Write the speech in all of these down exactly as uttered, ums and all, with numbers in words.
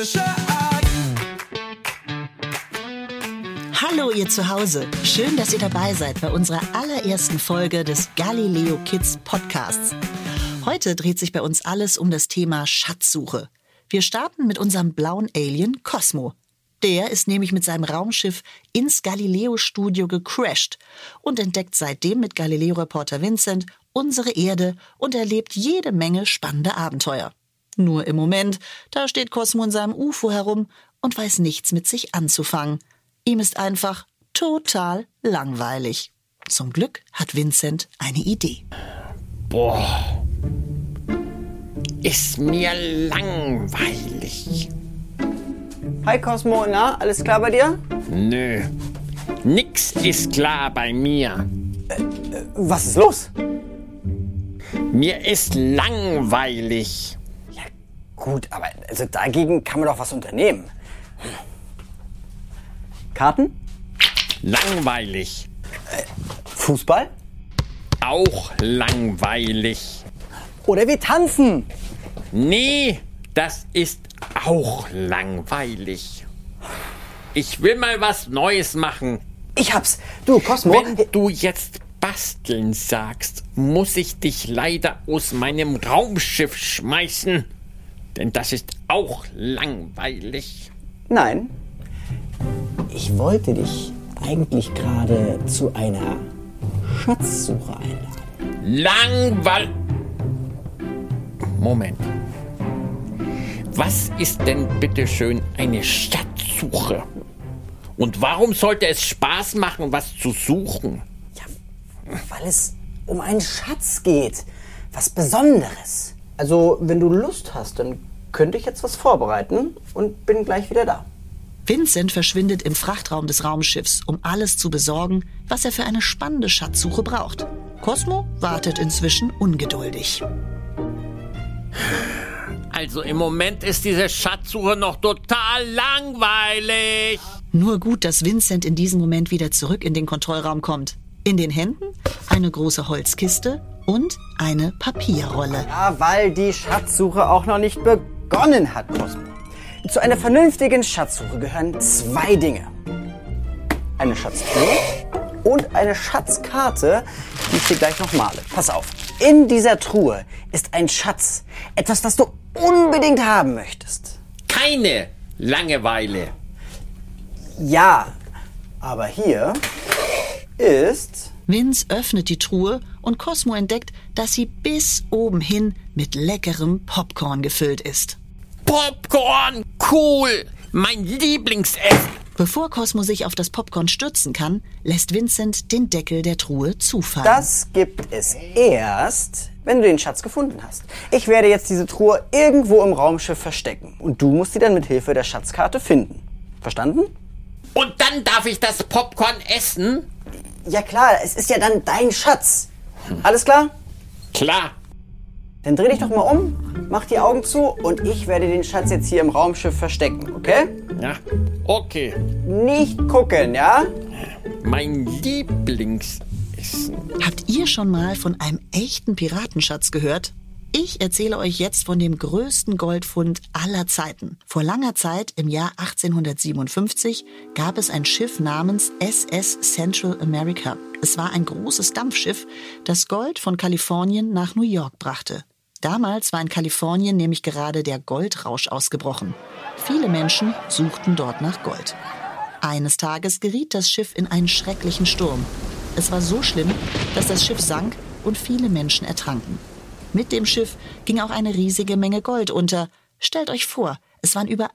frische Art. Hallo ihr zu Hause, schön, dass ihr dabei seid bei unserer allerersten Folge des Galileo Kids Podcasts. Heute dreht sich bei uns alles um das Thema Schatzsuche. Wir starten mit unserem blauen Alien Cosmo. Der ist nämlich mit seinem Raumschiff ins Galileo-Studio gecrashed und entdeckt seitdem mit Galileo-Reporter Vincent unsere Erde und erlebt jede Menge spannende Abenteuer. Nur im Moment, da steht Cosmo in seinem U F O herum und weiß nichts mit sich anzufangen. Ihm ist einfach total langweilig. Zum Glück hat Vincent eine Idee. Boah, ist mir langweilig. Hi Cosmo, na, alles klar bei dir? Nö, nix ist klar bei mir. Äh, äh, was ist los? Mir ist langweilig. Ja gut, aber also dagegen kann man doch was unternehmen. Karten? Langweilig. Äh, Fußball? Auch langweilig. Oder wir tanzen? Nee, das ist auch langweilig. Ich will mal was Neues machen. Ich hab's. Du, Cosmo. Wenn du jetzt basteln sagst, muss ich dich leider aus meinem Raumschiff schmeißen. Denn das ist auch langweilig. Nein. Ich wollte dich eigentlich gerade zu einer Schatzsuche einladen. Langweil... Moment. Was ist denn bitteschön eine Schatzsuche? Und warum sollte es Spaß machen, was zu suchen? Ja, weil es um einen Schatz geht. Was Besonderes. Also, wenn du Lust hast, dann könnte ich jetzt was vorbereiten und bin gleich wieder da. Vincent verschwindet im Frachtraum des Raumschiffs, um alles zu besorgen, was er für eine spannende Schatzsuche braucht. Cosmo wartet inzwischen ungeduldig. Also im Moment ist diese Schatzsuche noch total langweilig. Nur gut, dass Vincent in diesem Moment wieder zurück in den Kontrollraum kommt. In den Händen eine große Holzkiste und eine Papierrolle. Ja, weil die Schatzsuche auch noch nicht begonnen hat, Cosmo. Zu einer vernünftigen Schatzsuche gehören zwei Dinge. Eine Schatztruhe und eine Schatzkarte, die ich dir gleich noch male. Pass auf, in dieser Truhe ist ein Schatz. Etwas, das du unbedingt haben möchtest. Keine Langeweile. Ja, aber hier ist... Vince öffnet die Truhe und Cosmo entdeckt, dass sie bis oben hin mit leckerem Popcorn gefüllt ist. Popcorn, cool, mein Lieblingsessen. Bevor Cosmo sich auf das Popcorn stürzen kann, lässt Vincent den Deckel der Truhe zufallen. Das gibt es erst, wenn du den Schatz gefunden hast. Ich werde jetzt diese Truhe irgendwo im Raumschiff verstecken. Und du musst sie dann mit Hilfe der Schatzkarte finden. Verstanden? Und dann darf ich das Popcorn essen? Ja klar, es ist ja dann dein Schatz. Alles klar? Klar. Dann dreh dich doch mal um, mach die Augen zu und ich werde den Schatz jetzt hier im Raumschiff verstecken, okay? Ja, okay. Nicht gucken, ja? Mein Lieblingsessen. Habt ihr schon mal von einem echten Piratenschatz gehört? Ich erzähle euch jetzt von dem größten Goldfund aller Zeiten. Vor langer Zeit, im Jahr achtzehnhundertsiebenundfünfzig, gab es ein Schiff namens S S Central America. Es war ein großes Dampfschiff, das Gold von Kalifornien nach New York brachte. Damals war in Kalifornien nämlich gerade der Goldrausch ausgebrochen. Viele Menschen suchten dort nach Gold. Eines Tages geriet das Schiff in einen schrecklichen Sturm. Es war so schlimm, dass das Schiff sank und viele Menschen ertranken. Mit dem Schiff ging auch eine riesige Menge Gold unter. Stellt euch vor, es waren über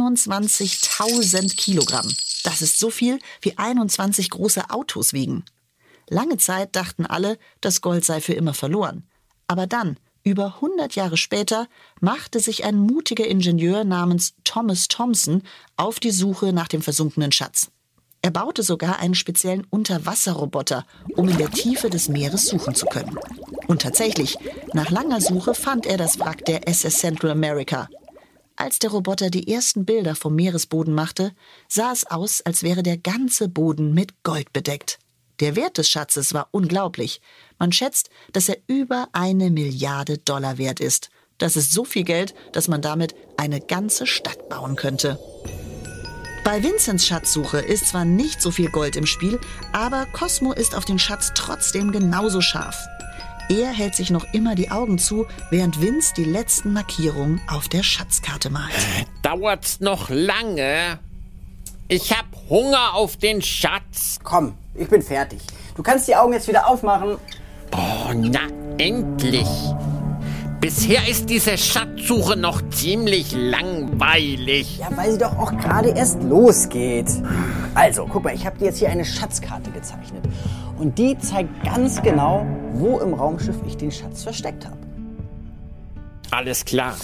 einundzwanzigtausend Kilogramm. Das ist so viel, wie einundzwanzig große Autos wiegen. Lange Zeit dachten alle, das Gold sei für immer verloren. Aber dann, über hundert Jahre später, machte sich ein mutiger Ingenieur namens Thomas Thomson auf die Suche nach dem versunkenen Schatz. Er baute sogar einen speziellen Unterwasserroboter, um in der Tiefe des Meeres suchen zu können. Und tatsächlich, nach langer Suche fand er das Wrack der S S Central America. Als der Roboter die ersten Bilder vom Meeresboden machte, sah es aus, als wäre der ganze Boden mit Gold bedeckt. Der Wert des Schatzes war unglaublich. Man schätzt, dass er über eine Milliarde Dollar wert ist. Das ist so viel Geld, dass man damit eine ganze Stadt bauen könnte. Bei Vincents Schatzsuche ist zwar nicht so viel Gold im Spiel, aber Cosmo ist auf den Schatz trotzdem genauso scharf. Er hält sich noch immer die Augen zu, während Vince die letzten Markierungen auf der Schatzkarte malt. Dauert's noch lange? Ich hab Hunger auf den Schatz. Komm, ich bin fertig. Du kannst die Augen jetzt wieder aufmachen. Oh, na endlich. Bisher ist diese Schatzsuche noch ziemlich langweilig. Ja, weil sie doch auch gerade erst losgeht. Also, guck mal, ich habe dir jetzt hier eine Schatzkarte gezeichnet. Und die zeigt ganz genau, wo im Raumschiff ich den Schatz versteckt habe. Alles klar.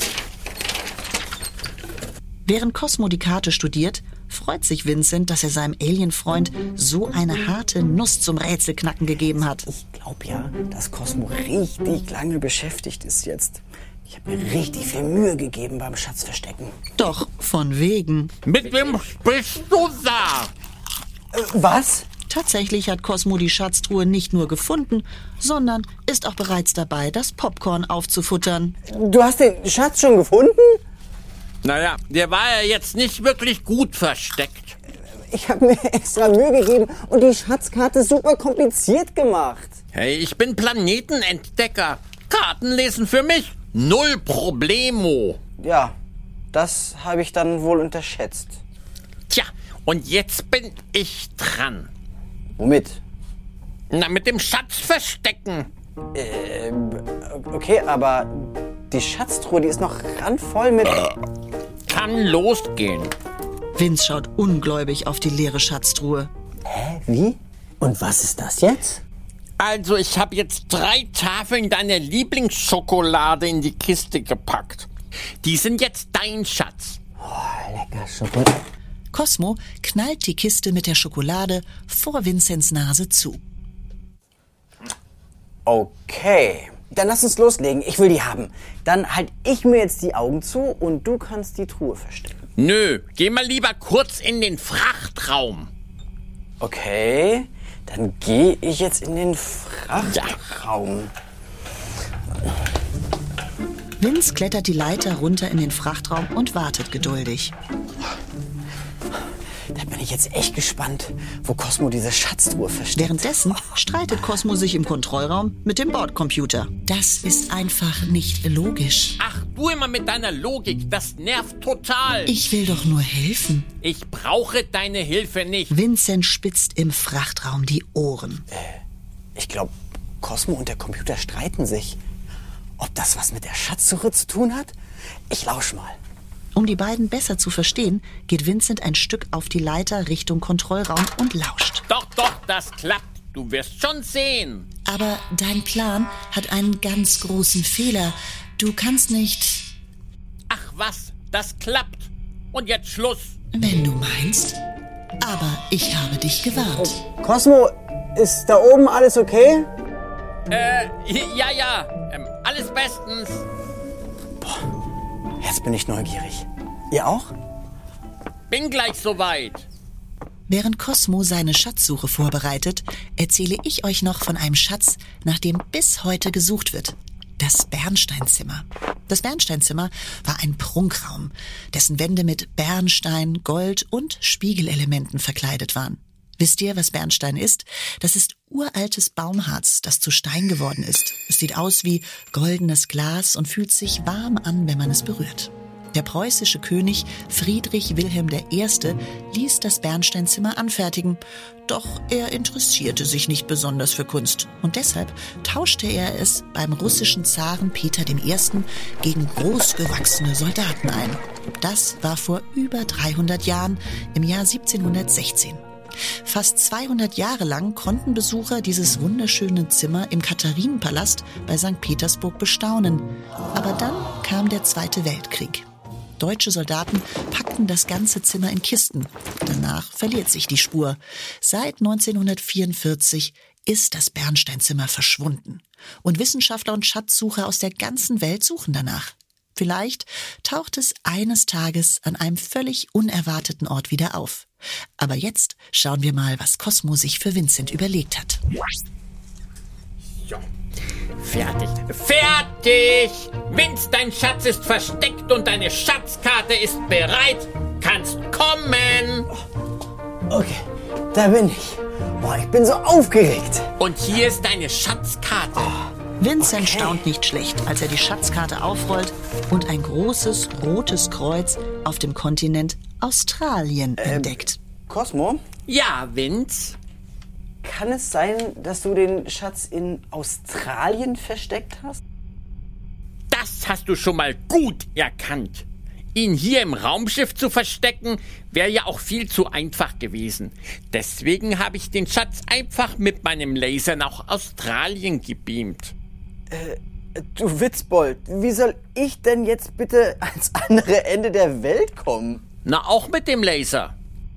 Während Cosmo die Karte studiert, freut sich Vincent, dass er seinem Alien-Freund so eine harte Nuss zum Rätselknacken gegeben hat. Ich glaube ja, dass Cosmo richtig lange beschäftigt ist jetzt. Ich habe mir richtig viel Mühe gegeben beim Schatzverstecken. Doch, von wegen. Mit wem sprichst du da? Äh, was? Tatsächlich hat Cosmo die Schatztruhe nicht nur gefunden, sondern ist auch bereits dabei, das Popcorn aufzufuttern. Du hast den Schatz schon gefunden? Naja, der war ja jetzt nicht wirklich gut versteckt. Ich habe mir extra Mühe gegeben und die Schatzkarte super kompliziert gemacht. Hey, ich bin Planetenentdecker. Karten lesen für mich null Problemo. Ja, das habe ich dann wohl unterschätzt. Tja, und jetzt bin ich dran. Womit? Na, mit dem Schatz verstecken. Äh, okay, aber die Schatztruhe, die ist noch randvoll mit... Kann losgehen. Vince schaut ungläubig auf die leere Schatztruhe. Hä, wie? Und was ist das jetzt? Also, ich habe jetzt drei Tafeln deiner Lieblingsschokolade in die Kiste gepackt. Die sind jetzt dein Schatz. Oh, lecker Schokolade. Cosmo knallt die Kiste mit der Schokolade vor Vincents Nase zu. Okay, dann lass uns loslegen. Ich will die haben. Dann halte ich mir jetzt die Augen zu und du kannst die Truhe verstecken. Nö, geh mal lieber kurz in den Frachtraum. Okay, dann gehe ich jetzt in den Frachtraum. Vince klettert die Leiter runter in den Frachtraum und wartet geduldig. Da bin ich jetzt echt gespannt, wo Cosmo diese Schatztruhe versteckt. Währenddessen streitet Cosmo sich im Kontrollraum mit dem Bordcomputer. Das ist einfach nicht logisch. Ach, du immer mit deiner Logik, das nervt total. Ich will doch nur helfen. Ich brauche deine Hilfe nicht. Vincent spitzt im Frachtraum die Ohren. Äh, ich glaube, Cosmo und der Computer streiten sich. Ob das was mit der Schatzsuche zu tun hat? Ich lausch mal. Um die beiden besser zu verstehen, geht Vincent ein Stück auf die Leiter Richtung Kontrollraum und lauscht. Doch, doch, das klappt. Du wirst schon sehen. Aber dein Plan hat einen ganz großen Fehler. Du kannst nicht... Ach was, das klappt. Und jetzt Schluss. Wenn du meinst. Aber ich habe dich gewarnt. Cosmo, ist da oben alles okay? Äh, ja, ja. Ähm, alles bestens. Jetzt bin ich neugierig. Ihr auch? Bin gleich soweit. Während Cosmo seine Schatzsuche vorbereitet, erzähle ich euch noch von einem Schatz, nach dem bis heute gesucht wird. Das Bernsteinzimmer. Das Bernsteinzimmer war ein Prunkraum, dessen Wände mit Bernstein, Gold und Spiegelelementen verkleidet waren. Wisst ihr, was Bernstein ist? Das ist uraltes Baumharz, das zu Stein geworden ist. Es sieht aus wie goldenes Glas und fühlt sich warm an, wenn man es berührt. Der preußische König Friedrich Wilhelm der Erste ließ das Bernsteinzimmer anfertigen. Doch er interessierte sich nicht besonders für Kunst. Und deshalb tauschte er es beim russischen Zaren Peter der Erste gegen großgewachsene Soldaten ein. Das war vor über dreihundert Jahren, im Jahr siebzehnhundertsechzehn. Fast zweihundert Jahre lang konnten Besucher dieses wunderschöne Zimmer im Katharinenpalast bei Sankt Petersburg bestaunen. Aber dann kam der Zweite Weltkrieg. Deutsche Soldaten packten das ganze Zimmer in Kisten. Danach verliert sich die Spur. Seit neunzehnhundertvierundvierzig ist das Bernsteinzimmer verschwunden. Und Wissenschaftler und Schatzsucher aus der ganzen Welt suchen danach. Vielleicht taucht es eines Tages an einem völlig unerwarteten Ort wieder auf. Aber jetzt schauen wir mal, was Cosmo sich für Vincent überlegt hat. Ja. Fertig. Fertig! Vince, dein Schatz ist versteckt und deine Schatzkarte ist bereit. Kannst kommen. Okay, da bin ich. Boah, ich bin so aufgeregt. Und hier ist deine Schatzkarte. Vincent Okay. staunt nicht schlecht, als er die Schatzkarte aufrollt und ein großes rotes Kreuz auf dem Kontinent Australien entdeckt. Cosmo, Ja, Vince? kann es sein, dass du den Schatz in Australien versteckt hast? Das hast du schon mal gut erkannt. Ihn hier im Raumschiff zu verstecken, wäre ja auch viel zu einfach gewesen. Deswegen habe ich den Schatz einfach mit meinem Laser nach Australien gebeamt. Du Witzbold, wie soll ich denn jetzt bitte ans andere Ende der Welt kommen? Na, auch mit dem Laser.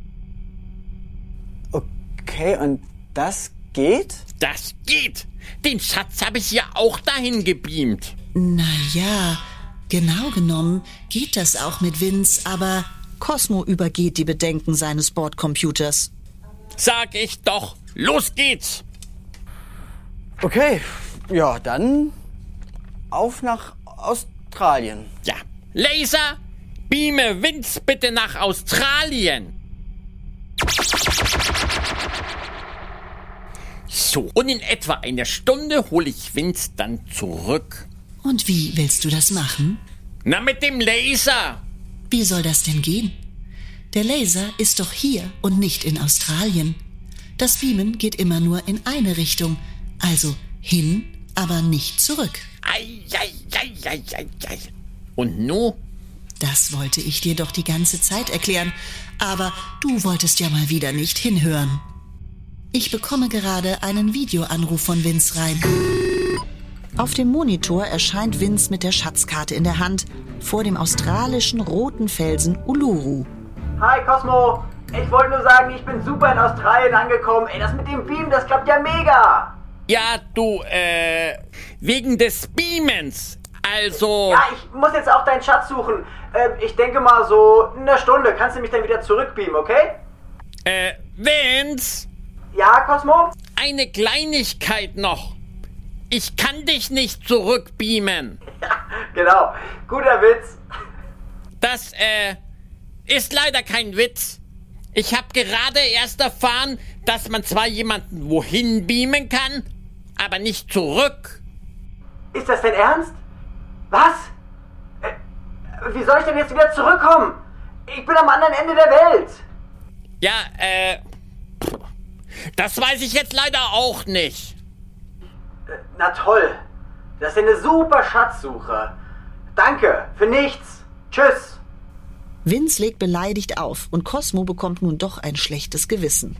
Okay, und das geht? Das geht. Den Schatz habe ich ja auch dahin gebeamt. Naja, genau genommen geht das auch mit Vince, aber Cosmo übergeht die Bedenken seines Bordcomputers. Sag ich doch. Los geht's. Okay, ja, dann auf nach Australien. Ja. Laser, beame Vince bitte nach Australien. So, und in etwa einer Stunde hole ich Vince dann zurück. Und wie willst du das machen? Na, mit dem Laser. Wie soll das denn gehen? Der Laser ist doch hier und nicht in Australien. Das Beamen geht immer nur in eine Richtung, also hin, aber nicht zurück. Ei, ei, ei, ei, ei, ei. Und nu? Das wollte ich dir doch die ganze Zeit erklären, aber du wolltest ja mal wieder nicht hinhören. Ich bekomme gerade einen Videoanruf von Vince rein. Auf dem Monitor erscheint Vince mit der Schatzkarte in der Hand vor dem australischen roten Felsen Uluru. Hi Cosmo, ich wollte nur sagen, ich bin super in Australien angekommen. Ey, das mit dem Beam, das klappt ja mega. Ja, du, äh, wegen des Beamens. Also, Ja, ich muss jetzt auch deinen Schatz suchen. Äh, ich denke mal so in einer Stunde kannst du mich dann wieder zurückbeamen, okay? äh, Vince, Ja, Cosmo? eine Kleinigkeit noch. Ich kann dich nicht zurückbeamen. Genau, guter Witz. Das, äh, ist leider kein Witz. Ich habe gerade erst erfahren, dass man zwar jemanden wohin beamen kann, aber nicht zurück. Ist das denn ernst? Was? Äh, wie soll ich denn jetzt wieder zurückkommen? Ich bin am anderen Ende der Welt. Ja, äh, das weiß ich jetzt leider auch nicht. Na toll, das ist ja eine super Schatzsuche. Danke, für nichts. Tschüss. Vince legt beleidigt auf und Cosmo bekommt nun doch ein schlechtes Gewissen.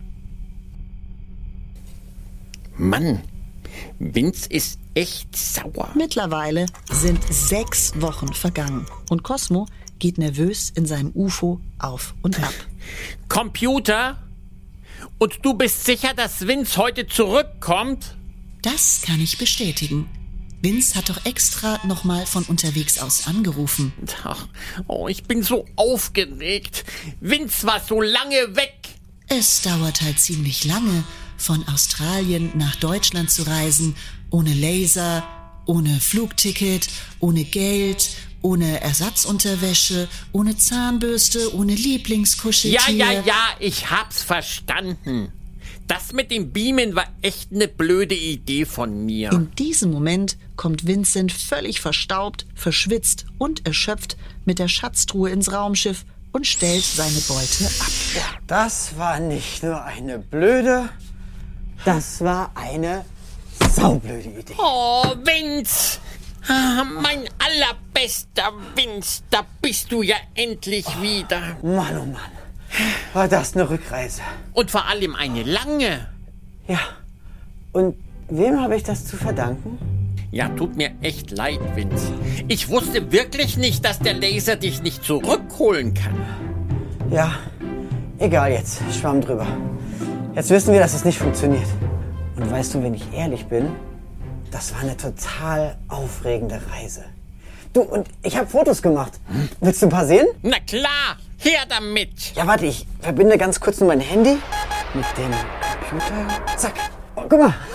Mann, Vince ist echt sauer. Mittlerweile sind sechs Wochen vergangen und Cosmo geht nervös in seinem U F O auf und ab. Computer? Und du bist sicher, dass Vince heute zurückkommt? Das kann ich bestätigen. Vince hat doch extra nochmal von unterwegs aus angerufen. Ach, oh, ich bin so aufgeregt. Vince war so lange weg. Es dauert halt ziemlich lange, von Australien nach Deutschland zu reisen, ohne Laser, ohne Flugticket, ohne Geld, ohne Ersatzunterwäsche, ohne Zahnbürste, ohne Ja, Lieblingskuscheltier. ja, ja, ich hab's verstanden. Das mit dem Beamen war echt eine blöde Idee von mir. In diesem Moment kommt Vincent völlig verstaubt, verschwitzt und erschöpft mit der Schatztruhe ins Raumschiff und stellt seine Beute ab. Das war nicht nur eine blöde, das war eine saublöde Idee. Oh, Vince! Ah, mein allerbester Vince, da bist du ja endlich wieder. Mann, oh Mann, war das eine Rückreise. Und vor allem eine lange. Ja, und wem habe ich das zu verdanken? Ja, tut mir echt leid, Vince. Ich wusste wirklich nicht, dass der Laser dich nicht zurückholen kann. Ja, egal jetzt, Schwamm drüber. Jetzt wissen wir, dass es nicht funktioniert. Und weißt du, wenn ich ehrlich bin, das war eine total aufregende Reise. Du, und ich habe Fotos gemacht. Willst du ein paar sehen? Na klar, her damit. Ja, warte, ich verbinde ganz kurz nur mein Handy mit dem Computer. Zack. Oh, guck mal.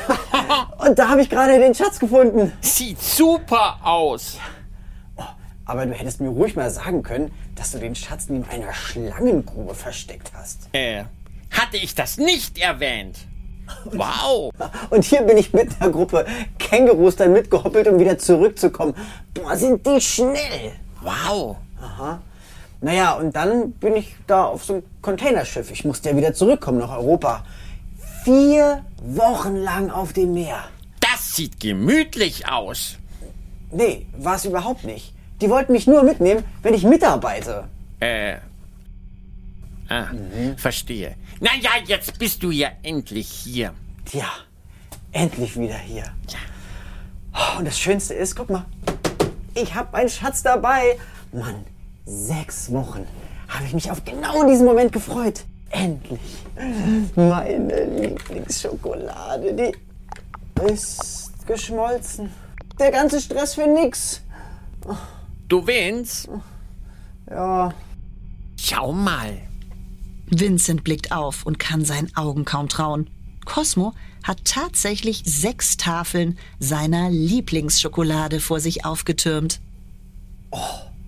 Und da habe ich gerade den Schatz gefunden. Sieht super aus. Aber du hättest mir ruhig mal sagen können, dass du den Schatz neben einer Schlangengrube versteckt hast. Äh, hatte ich das nicht erwähnt? Wow. Und hier bin ich mit einer Gruppe Kängurus dann mitgehoppelt, um wieder zurückzukommen. Boah, sind die schnell. Wow. Aha. Naja, und dann bin ich da auf so einem Containerschiff. Ich musste ja wieder zurückkommen nach Europa. Vier Wochen lang auf dem Meer. Das sieht gemütlich aus. Nee, war es überhaupt nicht. Die wollten mich nur mitnehmen, wenn ich mitarbeite. Äh. Ah, mhm. Verstehe. Na ja, jetzt bist du ja endlich hier. Tja, endlich wieder hier. Ja. Und das Schönste ist, guck mal, ich habe meinen Schatz dabei. Mann, sechs Wochen habe ich mich auf genau diesen Moment gefreut. Endlich. Meine Lieblingsschokolade, die ist geschmolzen. Der ganze Stress für nix. Du Vince? Ja. Schau mal. Vincent blickt auf und kann seinen Augen kaum trauen. Cosmo hat tatsächlich sechs Tafeln seiner Lieblingsschokolade vor sich aufgetürmt. Oh,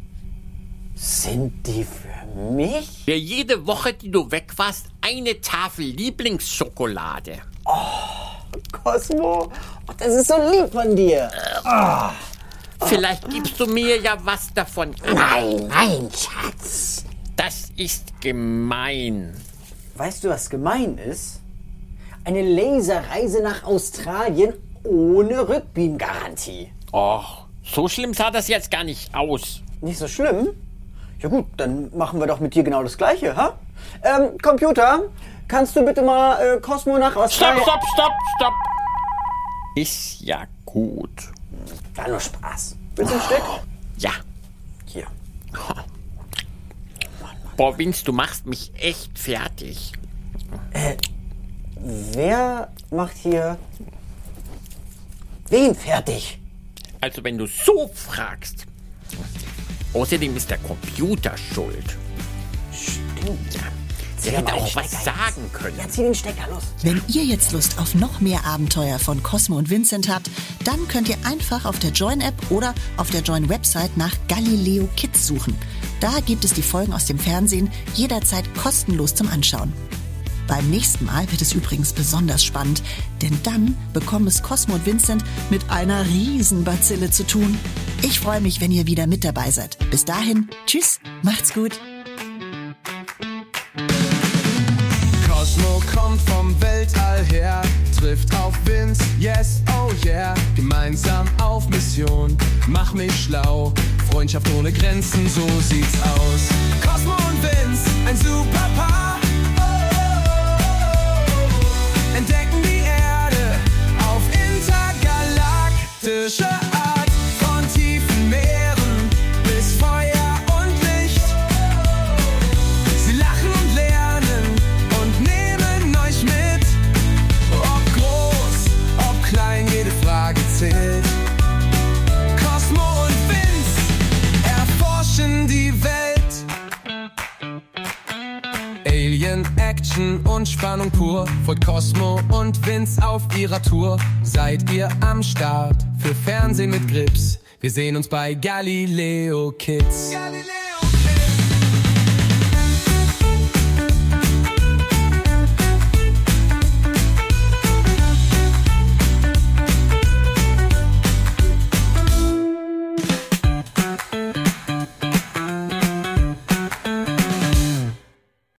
sind die für mich? Für jede Woche, die du weg warst, eine Tafel Lieblingsschokolade. Oh, Cosmo, oh, das ist so lieb von dir. Oh. Vielleicht gibst du mir ja was davon ab. Nein, nein, Schatz. Das ist gemein. Weißt du, was gemein ist? Eine Laserreise nach Australien ohne Rückbeam-Garantie. Och, so schlimm sah das jetzt gar nicht aus. Nicht so schlimm? Ja gut, dann machen wir doch mit dir genau das Gleiche, ha? Ähm, Computer, kannst du bitte mal äh, Cosmo nach Australien... Stopp, stopp, stopp, stopp. Ist ja gut. War nur Spaß. Willst du ein Stück? Ja. Hier. Boah, Vince, du machst mich echt fertig. Äh, wer macht hier wen fertig? Also wenn du so fragst. Außerdem ist der Computer schuld. Stimmt. Ja. Sie hätte auch was sagen können. Ja, zieh den Stecker los. Wenn ihr jetzt Lust auf noch mehr Abenteuer von Cosmo und Vincent habt, dann könnt ihr einfach auf der Join-App oder auf der Join-Website nach Galileo Kids suchen. Da gibt es die Folgen aus dem Fernsehen jederzeit kostenlos zum Anschauen. Beim nächsten Mal wird es übrigens besonders spannend, denn dann bekommen es Cosmo und Vincent mit einer Riesenbazille zu tun. Ich freue mich, wenn ihr wieder mit dabei seid. Bis dahin, tschüss, macht's gut. Cosmo kommt vom Weltall her, trifft auf Vince, yes, oh yeah. Gemeinsam auf Mission, mach mich schlau. Freundschaft ohne Grenzen, so sieht's aus. Cosmo und Vince, ein super Paar. Entdecken die Erde auf intergalaktische Art. Von tiefen Meeren bis Feuer und Licht. Sie lachen und lernen und nehmen euch mit. Ob groß, ob klein, jede Frage zählt. Cosmo und Vince erforschen die Welt. Alien, Action und Spannung pur. Folgt Cosmo und Vince auf ihrer Tour. Seid ihr am Start für Fernsehen mit Grips? Wir sehen uns bei Galileo Kids. Galileo.